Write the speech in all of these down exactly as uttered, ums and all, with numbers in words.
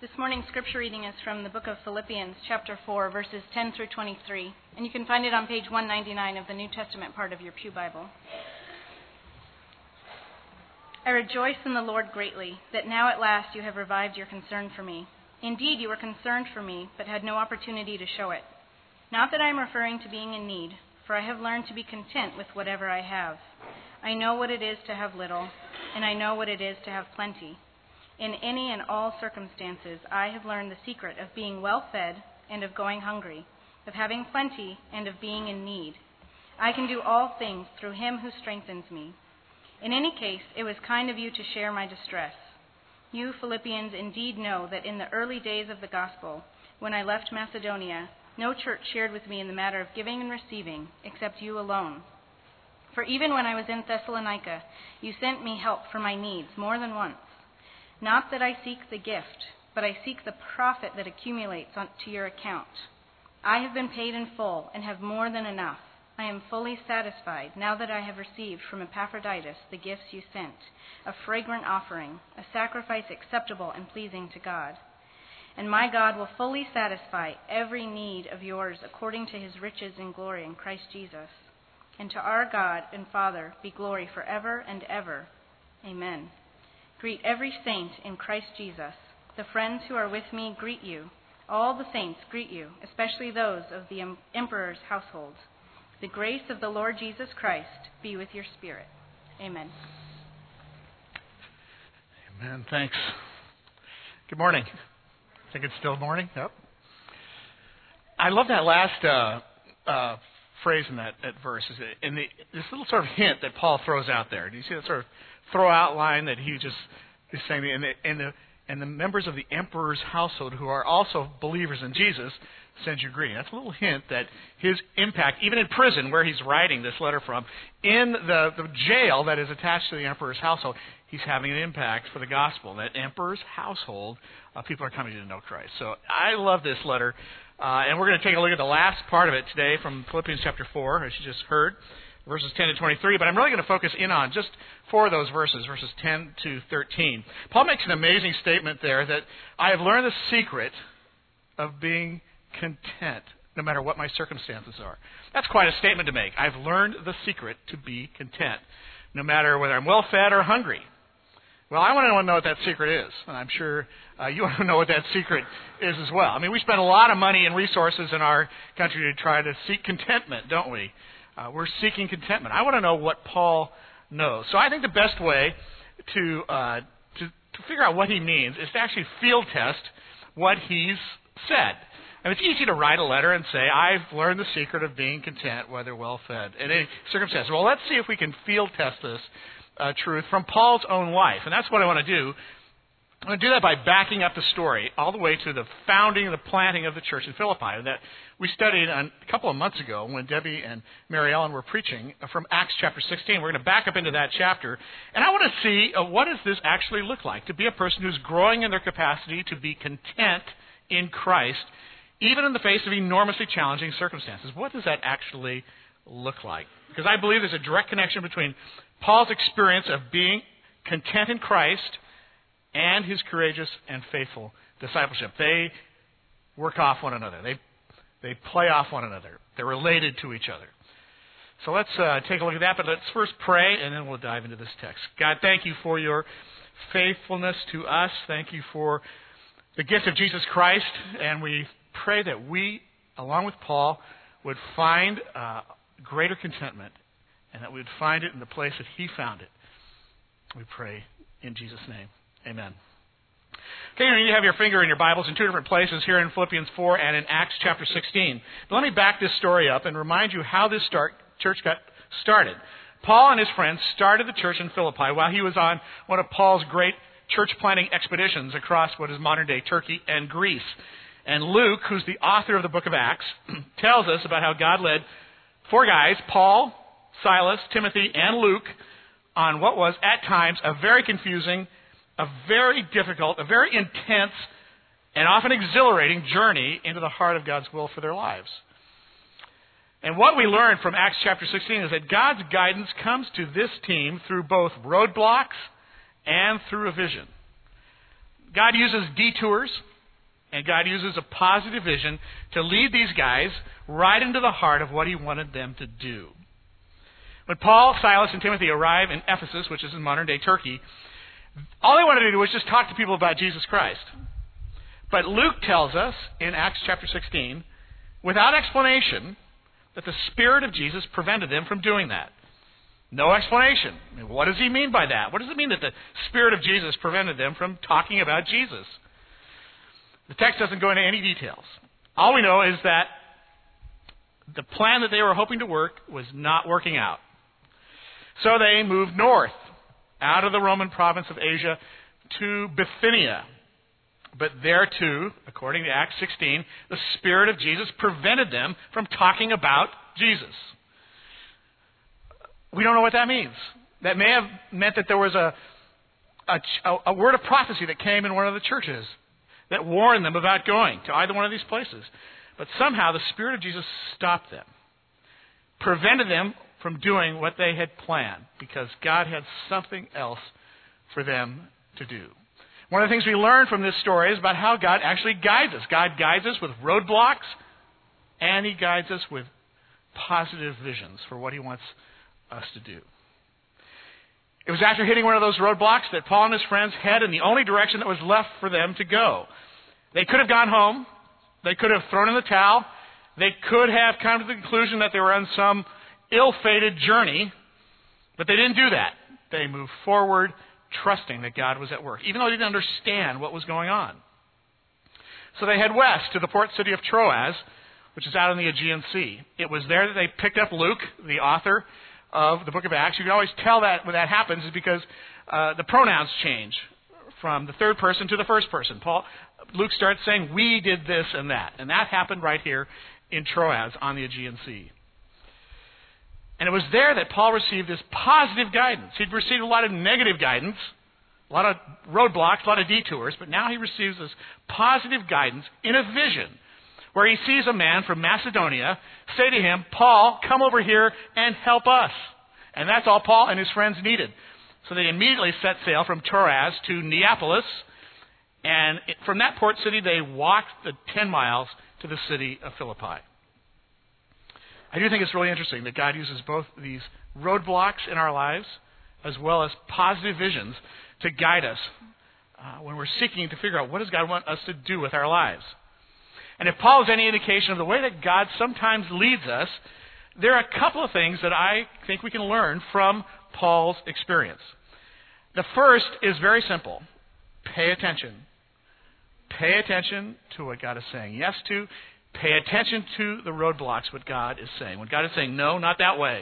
This morning's scripture reading is from the book of Philippians, chapter four, verses ten through twenty-three, and you can find it on page one ninety-nine of the New Testament part of your pew Bible. I rejoice in the Lord greatly that now at last you have revived your concern for me. Indeed, you were concerned for me, but had no opportunity to show it. Not that I am referring to being in need, for I have learned to be content with whatever I have. I know what it is to have little, and I know what it is to have plenty. In any and all circumstances, I have learned the secret of being well-fed and of going hungry, of having plenty and of being in need. I can do all things through him who strengthens me. In any case, it was kind of you to share my distress. You Philippians indeed know that in the early days of the gospel, when I left Macedonia, no church shared with me in the matter of giving and receiving, except you alone. For even when I was in Thessalonica, you sent me help for my needs more than once. Not that I seek the gift, but I seek the profit that accumulates on, to your account. I have been paid in full and have more than enough. I am fully satisfied now that I have received from Epaphroditus the gifts you sent, a fragrant offering, a sacrifice acceptable and pleasing to God. And my God will fully satisfy every need of yours according to his riches in glory in Christ Jesus. And to our God and Father be glory forever and ever. Amen. Greet every saint in Christ Jesus. The friends who are with me greet you. All the saints greet you, especially those of the emperor's household. The grace of the Lord Jesus Christ be with your spirit. Amen. Amen. Thanks. Good morning. I think it's still morning. Yep. I love that last uh, uh, phrase in that, that verse. Is it, in the, this little sort of hint that Paul throws out there. Do you see that sort of throw out line that he just is saying? And the, and the and the members of the emperor's household, who are also believers in Jesus, send you greeting. That's a little hint that his impact, even in prison where he's writing this letter from, in the, the jail that is attached to the emperor's household, he's having an impact for the gospel. That emperor's household, uh, people are coming to know Christ. So I love this letter. Uh, and we're going to take a look at the last part of it today from Philippians chapter four, as you just heard, verses ten to twenty-three. But I'm really going to focus in on just four of those verses, verses ten to thirteen. Paul makes an amazing statement there that I have learned the secret of being content, no matter what my circumstances are. That's quite a statement to make. I've learned the secret to be content, no matter whether I'm well-fed or hungry. Well, I want to know what that secret is, and I'm sure uh, you want to know what that secret is as well. I mean, we spend a lot of money and resources in our country to try to seek contentment, don't we? Uh, we're seeking contentment. I want to know what Paul knows. So I think the best way to, uh, to to figure out what he means is to actually field test what he's said. And it's easy to write a letter and say, I've learned the secret of being content, whether well-fed, in any circumstance. Well, let's see if we can field test this uh, truth from Paul's own life. And that's what I want to do. I'm going to do that by backing up the story all the way to the founding and the planting of the church in Philippi that we studied a couple of months ago when Debbie and Mary Ellen were preaching from Acts chapter sixteen. We're going to back up into that chapter. And I want to see uh, what does this actually look like to be a person who's growing in their capacity to be content in Christ, even in the face of enormously challenging circumstances. What does that actually look like? Because I believe there's a direct connection between Paul's experience of being content in Christ and his courageous and faithful discipleship. They work off one another. They they play off one another. They're related to each other. So let's uh, take a look at that, but let's first pray, and then we'll dive into this text. God, thank you for your faithfulness to us. Thank you for the gift of Jesus Christ, and we pray that we, along with Paul, would find uh, greater contentment, and that we would find it in the place that he found it. We pray in Jesus' name. Amen. Okay, you have your finger in your Bibles in two different places, here in Philippians four and in Acts chapter sixteen. But let me back this story up and remind you how this start, church got started. Paul and his friends started the church in Philippi while he was on one of Paul's great church planting expeditions across what is modern-day Turkey and Greece. And Luke, who's the author of the book of Acts, tells us about how God led four guys, Paul, Silas, Timothy, and Luke, on what was at times a very confusing, a very difficult, a very intense, and often exhilarating journey into the heart of God's will for their lives. And what we learn from Acts chapter sixteen is that God's guidance comes to this team through both roadblocks and through a vision. God uses detours And God uses a positive vision to lead these guys right into the heart of what he wanted them to do. When Paul, Silas, and Timothy arrive in Ephesus, which is in modern-day Turkey, all they wanted to do was just talk to people about Jesus Christ. But Luke tells us in Acts chapter sixteen, without explanation, that the Spirit of Jesus prevented them from doing that. No explanation. I mean, what does he mean by that? What does it mean that the Spirit of Jesus prevented them from talking about Jesus? The text doesn't go into any details. All we know is that the plan that they were hoping to work was not working out. So they moved north, out of the Roman province of Asia, to Bithynia. But there too, according to Acts sixteen, the Spirit of Jesus prevented them from talking about Jesus. We don't know what that means. That may have meant that there was a, a, a word of prophecy that came in one of the churches that warned them about going to either one of these places. But somehow the Spirit of Jesus stopped them, prevented them from doing what they had planned, because God had something else for them to do. One of the things we learn from this story is about how God actually guides us. God guides us with roadblocks, and he guides us with positive visions for what he wants us to do. It was after hitting one of those roadblocks that Paul and his friends head in the only direction that was left for them to go. They could have gone home. They could have thrown in the towel. They could have come to the conclusion that they were on some ill-fated journey, but they didn't do that. They moved forward, trusting that God was at work, even though they didn't understand what was going on. So they head west to the port city of Troas, which is out in the Aegean Sea. It was there that they picked up Luke, the author of the book of Acts. You can always tell that when that happens is because uh, the pronouns change from the third person to the first person. Paul, Luke starts saying, we did this and that. And that happened right here in Troas on the Aegean Sea. And it was there that Paul received this positive guidance. He'd received a lot of negative guidance, a lot of roadblocks, a lot of detours, but now he receives this positive guidance in a vision where he sees a man from Macedonia say to him, Paul, come over here and help us. And that's all Paul and his friends needed. So they immediately set sail from Troas to Neapolis, and from that port city they walked the ten miles to the city of Philippi. I do think it's really interesting that God uses both these roadblocks in our lives as well as positive visions to guide us uh, when we're seeking to figure out what does God want us to do with our lives. And if Paul is any indication of the way that God sometimes leads us, there are a couple of things that I think we can learn from Paul's experience. The first is very simple. Pay attention. Pay attention to what God is saying yes to. Pay attention to the roadblocks, what God is saying. When God is saying, no, not that way.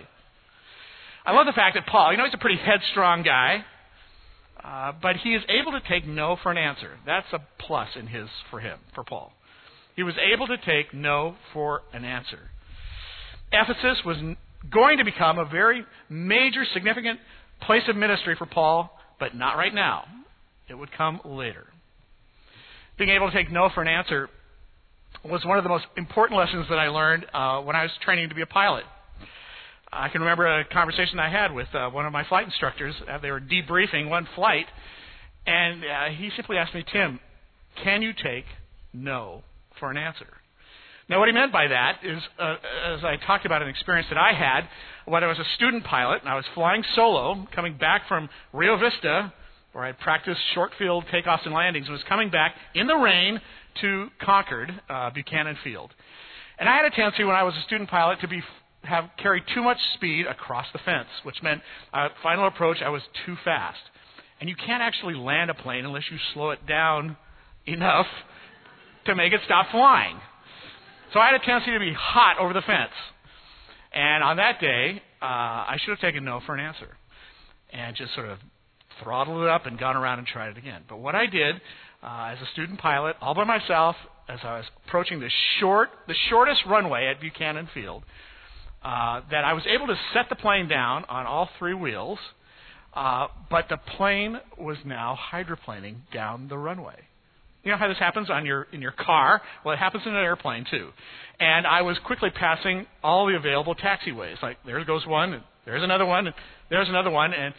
I love the fact that Paul, you know, he's a pretty headstrong guy, uh, but he is able to take no for an answer. That's a plus in his for him, for Paul. He was able to take no for an answer. Ephesus was going to become a very major, significant place of ministry for Paul, but not right now. It would come later. Being able to take no for an answer was one of the most important lessons that I learned uh, when I was training to be a pilot. I can remember a conversation I had with uh, one of my flight instructors. Uh, they were debriefing one flight, and uh, he simply asked me, Tim, can you take no for an answer? Now, what he meant by that is, uh, as I talked about an experience that I had when I was a student pilot, and I was flying solo, coming back from Rio Vista, where I had practiced short field takeoffs and landings, and was coming back in the rain to Concord, uh, Buchanan Field. And I had a tendency when I was a student pilot to be have carry too much speed across the fence, which meant uh, final approach, I was too fast. And you can't actually land a plane unless you slow it down enough to make it stop flying. So I had a tendency to be hot over the fence. And on that day, uh, I should have taken no for an answer and just sort of throttled it up and gone around and tried it again. But what I did uh, as a student pilot, all by myself, as I was approaching the short, the shortest runway at Buchanan Field, uh, that I was able to set the plane down on all three wheels, uh, but the plane was now hydroplaning down the runway. You know how this happens on your in your car? Well, it happens in an airplane too. And I was quickly passing all the available taxiways. Like, there goes one, and there's another one, and there's another one, and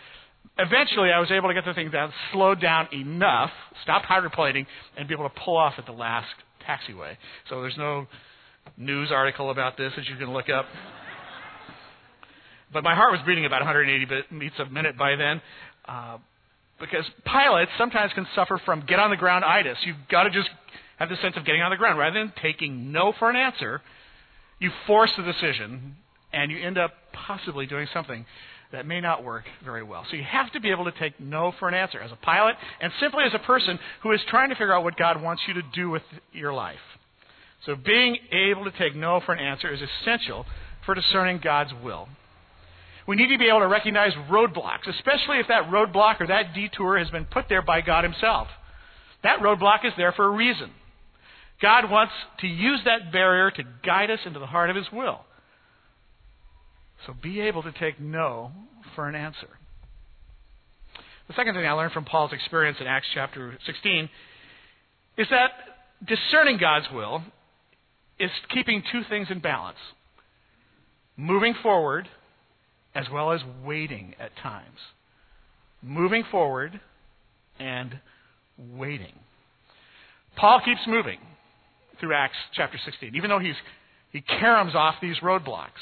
eventually I was able to get the thing down, slowed down enough, stopped hydroplaning, and be able to pull off at the last taxiway. So there's no news article about this that you can look up. But my heart was beating about one hundred eighty beats a minute by then, uh, because pilots sometimes can suffer from get-on-the-ground-itis. You've got to just have the sense of getting on the ground. Rather than taking no for an answer, you force the decision, and you end up possibly doing something that may not work very well. So you have to be able to take no for an answer as a pilot and simply as a person who is trying to figure out what God wants you to do with your life. So being able to take no for an answer is essential for discerning God's will. We need to be able to recognize roadblocks, especially if that roadblock or that detour has been put there by God himself. That roadblock is there for a reason. God wants to use that barrier to guide us into the heart of his will. So be able to take no for an answer. The second thing I learned from Paul's experience in Acts chapter sixteen is that discerning God's will is keeping two things in balance. Moving forward as well as waiting at times. Moving forward and waiting. Paul keeps moving through Acts chapter sixteen, even though he's he caroms off these roadblocks.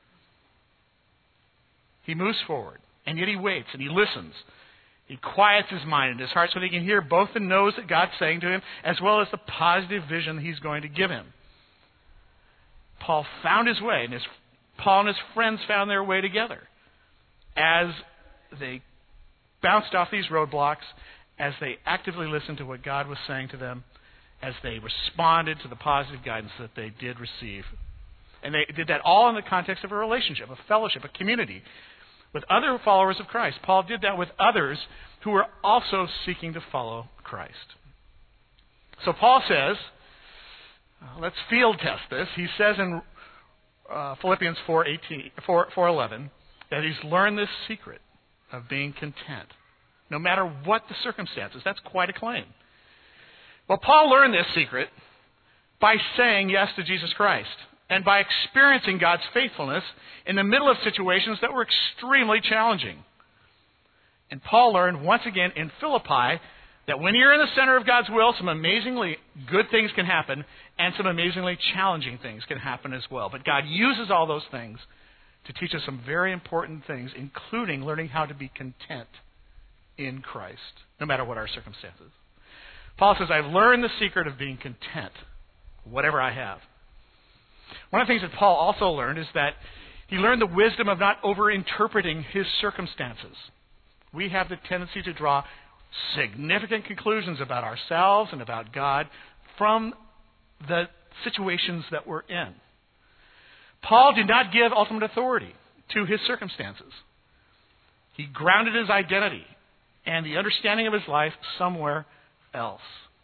He moves forward, and yet he waits, and he listens. He quiets his mind and his heart so that he can hear both the no's that God's saying to him, as well as the positive vision that he's going to give him. Paul found his way, and his, Paul and his friends found their way together as they bounced off these roadblocks, as they actively listened to what God was saying to them, as they responded to the positive guidance that they did receive. And they did that all in the context of a relationship, a fellowship, a community with other followers of Christ. Paul did that with others who were also seeking to follow Christ. So Paul says, uh, let's field test this. He says in uh, Philippians four eleven that he's learned this secret of being content, no matter what the circumstances. That's quite a claim. Well, Paul learned this secret by saying yes to Jesus Christ, and by experiencing God's faithfulness in the middle of situations that were extremely challenging. And Paul learned once again in Philippi that when you're in the center of God's will, some amazingly good things can happen, and some amazingly challenging things can happen as well. But God uses all those things to teach us some very important things, including learning how to be content in Christ, no matter what our circumstances. Paul says, I've learned the secret of being content, whatever I have. One of the things that Paul also learned is that he learned the wisdom of not over-interpreting his circumstances. We have the tendency to draw significant conclusions about ourselves and about God from the situations that we're in. Paul did not give ultimate authority to his circumstances. He grounded his identity and the understanding of his life somewhere else.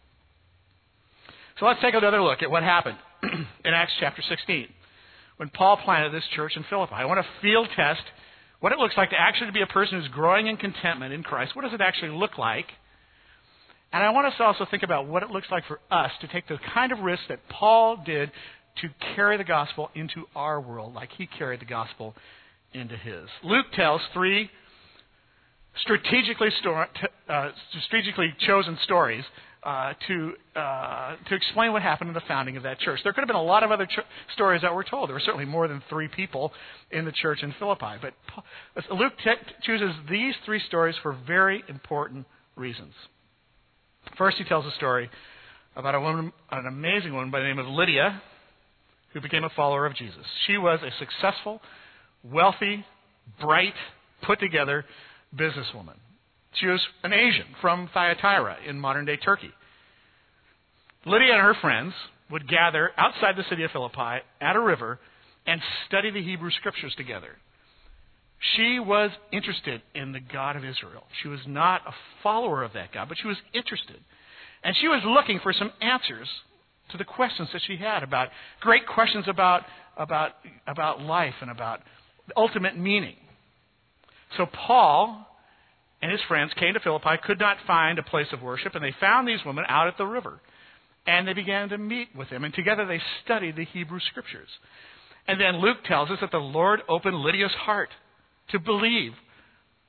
So let's take another look at what happened in Acts chapter sixteen when Paul planted this church in Philippi. I want to field test what it looks like to actually be a person who's growing in contentment in Christ. What does it actually look like? And I want us to also think about what it looks like for us to take the kind of risk that Paul did to carry the gospel into our world like he carried the gospel into his. Luke tells three strategically, sto- uh, strategically chosen stories uh, to uh, to explain what happened in the founding of that church. There could have been a lot of other ch- stories that were told. There were certainly more than three people in the church in Philippi. But Paul, Luke t- chooses these three stories for very important reasons. First, he tells a story about a woman, an amazing woman by the name of Lydia, who became a follower of Jesus. She was a successful, wealthy, bright, put-together businesswoman. She was an Asian from Thyatira in modern-day Turkey. Lydia and her friends would gather outside the city of Philippi at a river and study the Hebrew Scriptures together. She was interested in the God of Israel. She was not a follower of that God, but she was interested. And she was looking for some answers to the questions that she had about, great questions about, about, about life and about ultimate meaning. So Paul and his friends came to Philippi, could not find a place of worship, and they found these women out at the river. And they began to meet with them, and together they studied the Hebrew Scriptures. And then Luke tells us that the Lord opened Lydia's heart to believe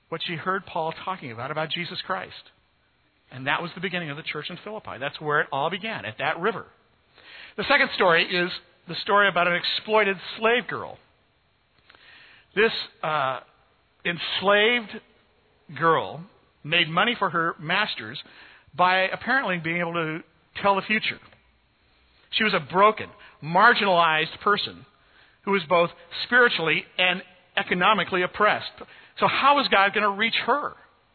what she heard Paul talking about, about Jesus Christ. And that was the beginning of the church in Philippi. That's where it all began, at that river. The second story is the story about an exploited slave girl. This uh, enslaved girl made money for her masters by apparently being able to tell the future. She was a broken, marginalized person who was both spiritually and economically oppressed. So how was God going to reach her?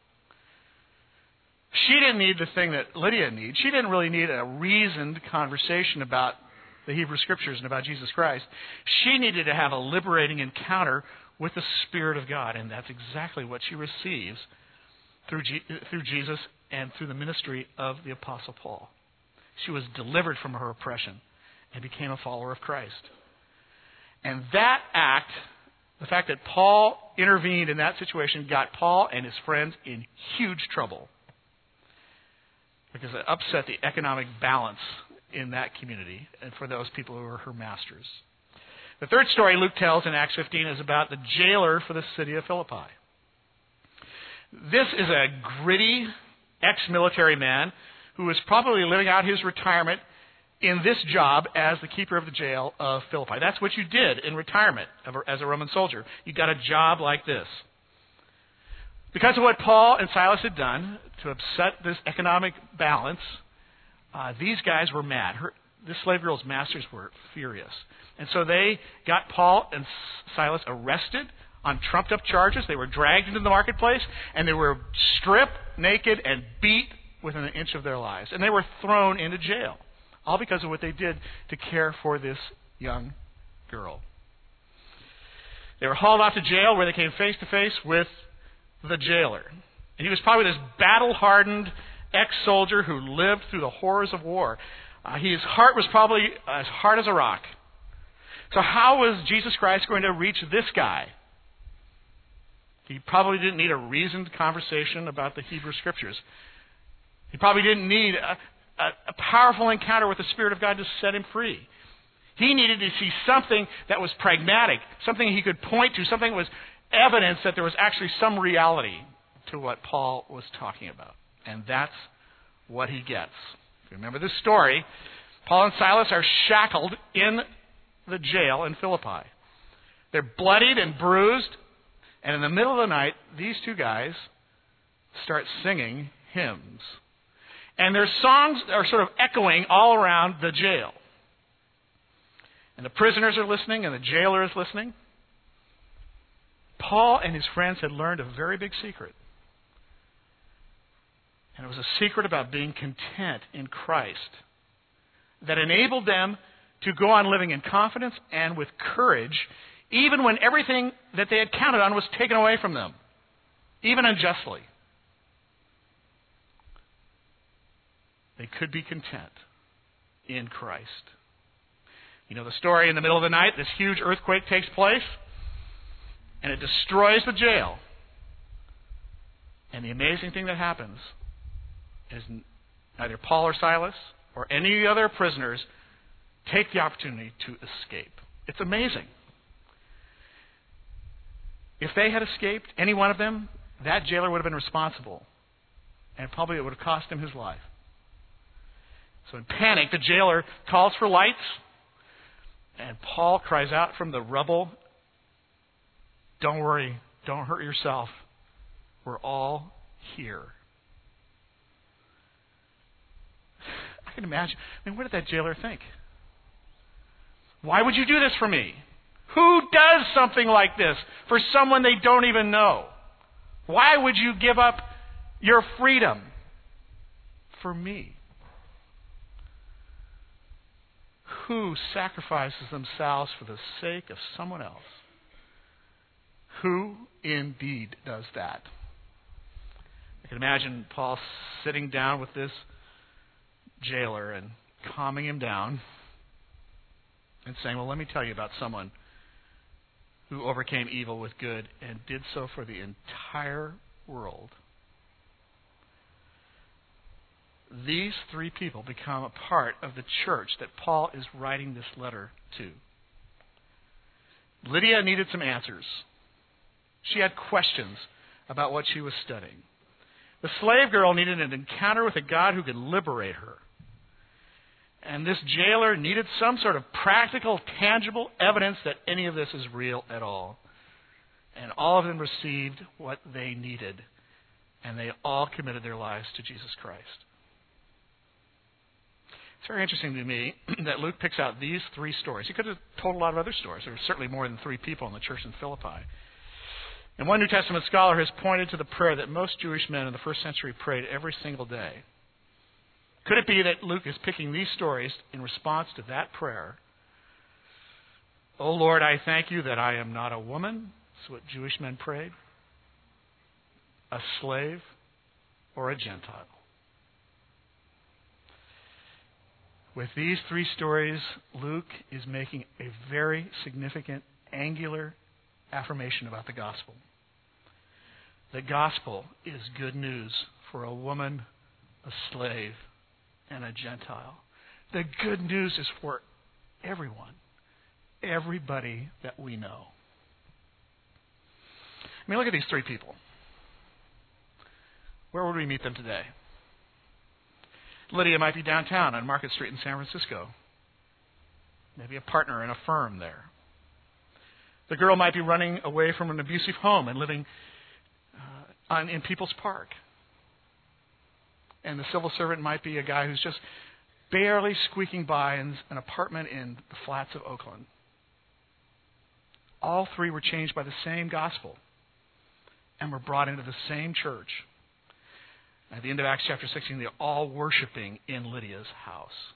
She didn't need the thing that Lydia needed. She didn't really need a reasoned conversation about the Hebrew Scriptures and about Jesus Christ. She needed to have a liberating encounter with the Spirit of God, and that's exactly what she receives through, G- through Jesus and through the ministry of the Apostle Paul. She was delivered from her oppression and became a follower of Christ. And that act, the fact that Paul intervened in that situation, got Paul and his friends in huge trouble, because it upset the economic balance in that community and for those people who were her masters. The third story Luke tells in Acts fifteen is about the jailer for the city of Philippi. This is a gritty ex-military man who was probably living out his retirement in this job as the keeper of the jail of Philippi. That's what you did in retirement as a Roman soldier. You got a job like this. Because of what Paul and Silas had done to upset this economic balance, uh, these guys were mad. Her, this slave girl's masters were furious. And so they got Paul and Silas arrested on trumped-up charges. They were dragged into the marketplace, and they were stripped naked and beat within an inch of their lives. And they were thrown into jail, all because of what they did to care for this young girl. They were hauled off to jail, where they came face-to-face with the jailer. And he was probably this battle-hardened ex-soldier who lived through the horrors of war. Uh, his heart was probably as hard as a rock. So how was Jesus Christ going to reach this guy? He probably didn't need a reasoned conversation about the Hebrew Scriptures. He probably didn't need a, a, a powerful encounter with the Spirit of God to set him free. He needed to see something that was pragmatic, something he could point to, something that was evidence that there was actually some reality to what Paul was talking about. And that's what he gets. If you remember this story, Paul and Silas are shackled in the jail in Philippi. They're bloodied and bruised, and in the middle of the night, these two guys start singing hymns. And their songs are sort of echoing all around the jail. And the prisoners are listening, and the jailer is listening. Paul and his friends had learned a very big secret. And it was a secret about being content in Christ that enabled them to go on living in confidence and with courage, even when everything that they had counted on was taken away from them, even unjustly. They could be content in Christ. You know the story. In the middle of the night, this huge earthquake takes place, and it destroys the jail. And the amazing thing that happens is neither Paul or Silas or any of the other prisoners take the opportunity to escape. It's amazing. If they had escaped, any one of them, that jailer would have been responsible. And probably it would have cost him his life. So in panic, the jailer calls for lights, and Paul cries out from the rubble, "Don't worry, don't hurt yourself. We're all here." I can imagine. I mean, what did that jailer think? Why would you do this for me? Who does something like this for someone they don't even know? Why would you give up your freedom for me? Who sacrifices themselves for the sake of someone else? Who indeed does that? I can imagine Paul sitting down with this jailer and calming him down and saying, well, let me tell you about someone who overcame evil with good and did so for the entire world. These three people become a part of the church that Paul is writing this letter to. Lydia needed some answers. She had questions about what she was studying. The slave girl needed an encounter with a God who could liberate her. And this jailer needed some sort of practical, tangible evidence that any of this is real at all. And all of them received what they needed. And they all committed their lives to Jesus Christ. It's very interesting to me that Luke picks out these three stories. He could have told a lot of other stories. There were certainly more than three people in the church in Philippi. And one New Testament scholar has pointed to the prayer that most Jewish men in the first century prayed every single day. Could it be that Luke is picking these stories in response to that prayer? "O Lord, I thank you that I am not a woman," that's what Jewish men prayed, "a slave, or a Gentile." With these three stories, Luke is making a very significant, angular affirmation about the gospel. The gospel is good news for a woman, a slave, and a Gentile. The good news is for everyone, everybody that we know. I mean, look at these three people. Where would we meet them today? Lydia might be downtown on Market Street in San Francisco. Maybe a partner in a firm there. The girl might be running away from an abusive home and living uh, on, in People's Park. And the civil servant might be a guy who's just barely squeaking by in an apartment in the flats of Oakland. All three were changed by the same gospel and were brought into the same church. At the end of Acts chapter sixteen, they're all worshiping in Lydia's house.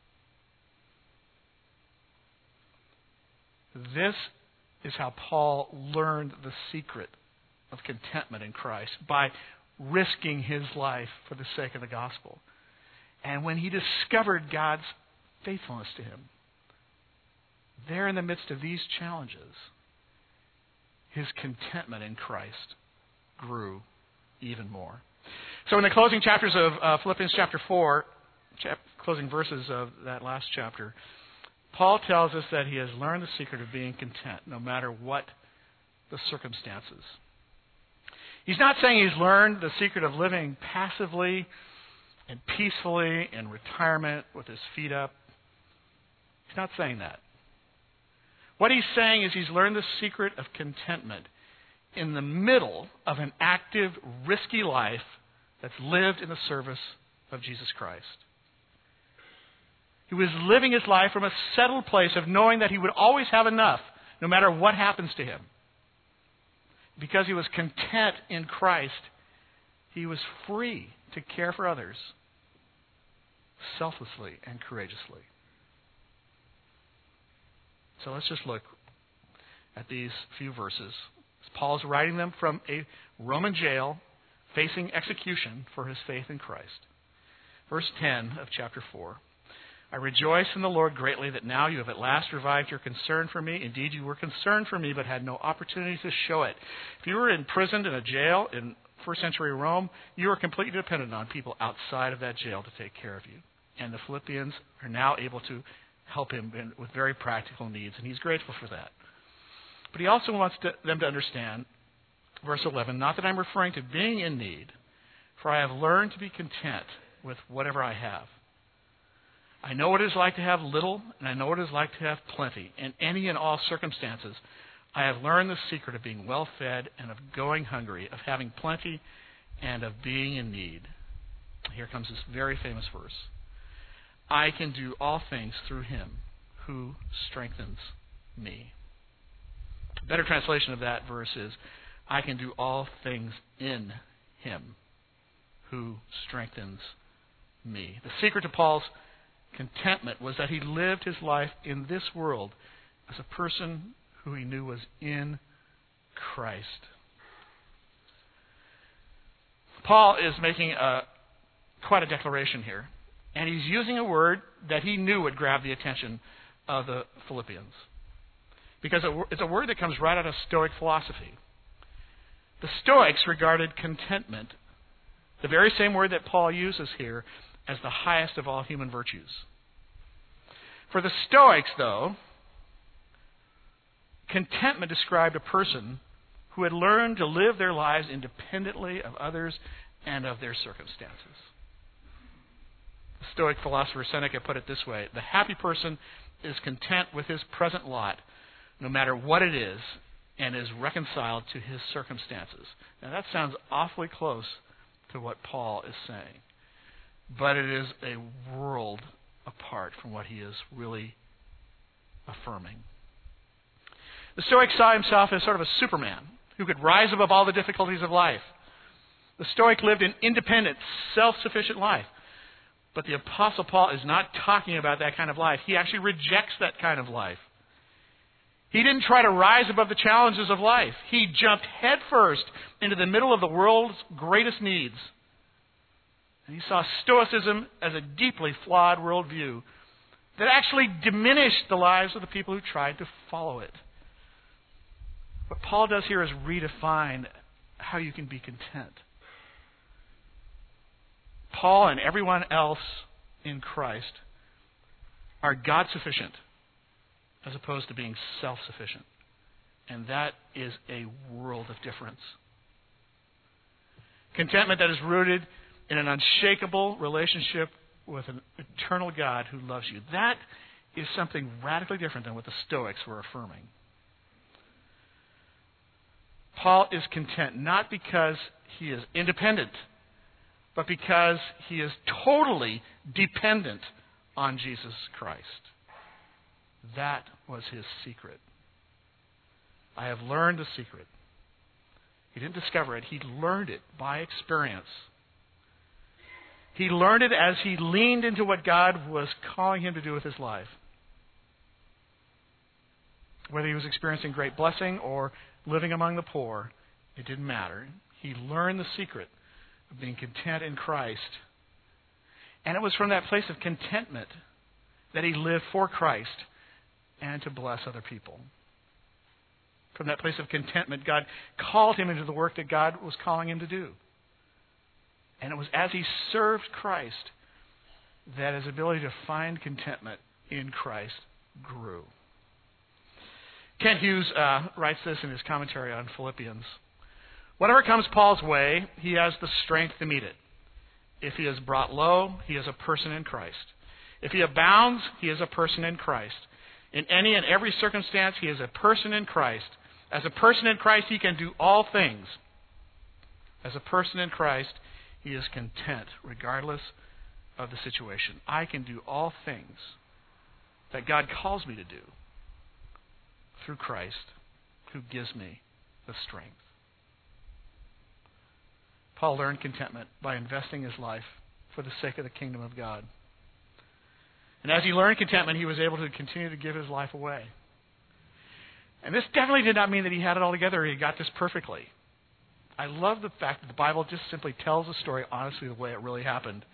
This is how Paul learned the secret of contentment in Christ, by risking his life for the sake of the gospel. And when he discovered God's faithfulness to him, there in the midst of these challenges, his contentment in Christ grew even more. So in the closing chapters of uh, Philippians chapter four, chap- closing verses of that last chapter, Paul tells us that he has learned the secret of being content no matter what the circumstances. He's not saying he's learned the secret of living passively and peacefully in retirement with his feet up. He's not saying that. What he's saying is he's learned the secret of contentment in the middle of an active, risky life that's lived in the service of Jesus Christ. He was living his life from a settled place of knowing that he would always have enough, no matter what happens to him. Because he was content in Christ, he was free to care for others selflessly and courageously. So let's just look at these few verses. Paul's writing them from a Roman jail, facing execution for his faith in Christ. Verse ten of chapter four. "I rejoice in the Lord greatly that now you have at last revived your concern for me. Indeed, you were concerned for me, but had no opportunity to show it." If you were imprisoned in a jail in first century Rome, you were completely dependent on people outside of that jail to take care of you. And the Philippians are now able to help him in, with very practical needs, and he's grateful for that. But he also wants to, them to understand, verse eleven, "Not that I'm referring to being in need, for I have learned to be content with whatever I have. I know what it is like to have little, and I know what it is like to have plenty. In any and all circumstances, I have learned the secret of being well fed and of going hungry, of having plenty and of being in need." Here comes this very famous verse. "I can do all things through him who strengthens me." A better translation of that verse is, "I can do all things in him who strengthens me." The secret to Paul's contentment was that he lived his life in this world as a person who he knew was in Christ. Paul is making a, quite a declaration here, and he's using a word that he knew would grab the attention of the Philippians, because it's a word that comes right out of Stoic philosophy. The Stoics regarded contentment, the very same word that Paul uses here, as the highest of all human virtues. For the Stoics, though, contentment described a person who had learned to live their lives independently of others and of their circumstances. The Stoic philosopher Seneca put it this way: the happy person is content with his present lot, no matter what it is, and is reconciled to his circumstances. Now that sounds awfully close to what Paul is saying, but it is a world apart from what he is really affirming. The Stoic saw himself as sort of a Superman who could rise above all the difficulties of life. The Stoic lived an independent, self-sufficient life. But the Apostle Paul is not talking about that kind of life. He actually rejects that kind of life. He didn't try to rise above the challenges of life. He jumped headfirst into the middle of the world's greatest needs. And he saw Stoicism as a deeply flawed worldview that actually diminished the lives of the people who tried to follow it. What Paul does here is redefine how you can be content. Paul and everyone else in Christ are God-sufficient as opposed to being self-sufficient. And that is a world of difference. Contentment that is rooted in an unshakable relationship with an eternal God who loves you. That is something radically different than what the Stoics were affirming. Paul is content not because he is independent, but because he is totally dependent on Jesus Christ. That was his secret. I have learned the secret. He didn't discover it. He learned it by experience. He learned it as he leaned into what God was calling him to do with his life. Whether he was experiencing great blessing or living among the poor, it didn't matter. He learned the secret of being content in Christ. And it was from that place of contentment that he lived for Christ and to bless other people. From that place of contentment, God called him into the work that God was calling him to do. And it was as he served Christ that his ability to find contentment in Christ grew. Kent Hughes uh, writes this in his commentary on Philippians. Whatever comes Paul's way, he has the strength to meet it. If he is brought low, he is a person in Christ. If he abounds, he is a person in Christ. In any and every circumstance, he is a person in Christ. As a person in Christ, he can do all things. As a person in Christ, he is content regardless of the situation. I can do all things that God calls me to do through Christ, who gives me the strength. Paul learned contentment by investing his life for the sake of the kingdom of God. And as he learned contentment, he was able to continue to give his life away. And this definitely did not mean that he had it all together or he got this perfectly. I love the fact that the Bible just simply tells the story honestly the way it really happened.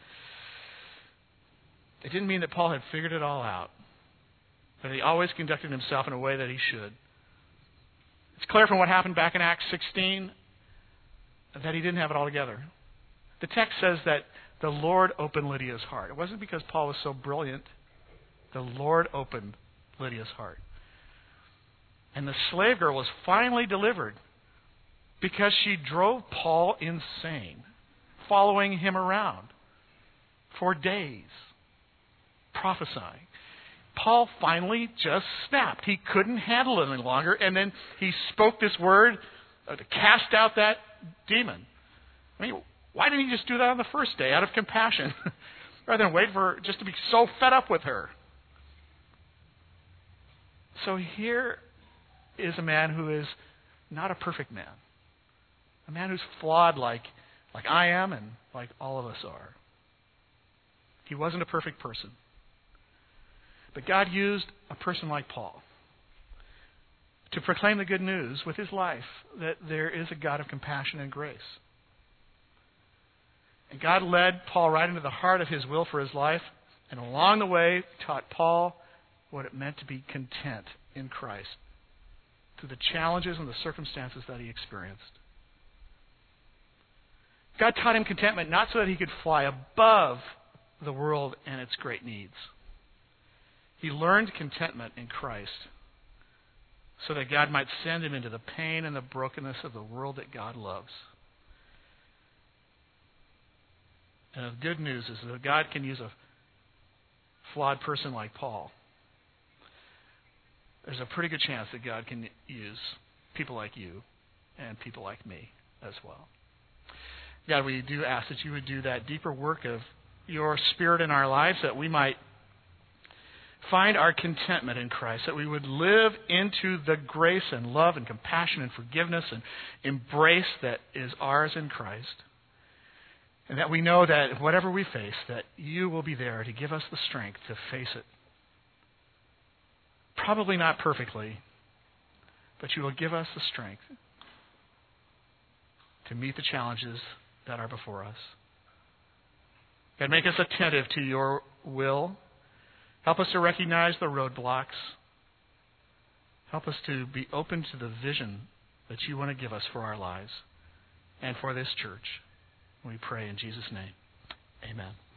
It didn't mean that Paul had figured it all out, but he always conducted himself in a way that he should. It's clear from what happened back in Acts sixteen that he didn't have it all together. The text says that the Lord opened Lydia's heart. It wasn't because Paul was so brilliant. The Lord opened Lydia's heart. And the slave girl was finally delivered because she drove Paul insane, following him around for days, prophesying. Paul finally just snapped. He couldn't handle it any longer, and then he spoke this word to cast out that demon. I mean, why didn't he just do that on the first day out of compassion rather than wait for just to be so fed up with her? So here is a man who is not a perfect man. A man who's flawed like, like I am and like all of us are. He wasn't a perfect person. But God used a person like Paul to proclaim the good news with his life that there is a God of compassion and grace. And God led Paul right into the heart of his will for his life, and along the way taught Paul what it meant to be content in Christ through the challenges and the circumstances that he experienced. God taught him contentment not so that he could fly above the world and its great needs. He learned contentment in Christ so that God might send him into the pain and the brokenness of the world that God loves. And the good news is that God can use a flawed person like Paul. There's a pretty good chance that God can use people like you and people like me as well. God, we do ask that you would do that deeper work of your Spirit in our lives, that we might find our contentment in Christ, that we would live into the grace and love and compassion and forgiveness and embrace that is ours in Christ. And that we know that whatever we face, that you will be there to give us the strength to face it. Probably not perfectly, but you will give us the strength to meet the challenges that are before us. God, make us attentive to your will. Help us to recognize the roadblocks. Help us to be open to the vision that you want to give us for our lives and for this church. We pray in Jesus' name. Amen.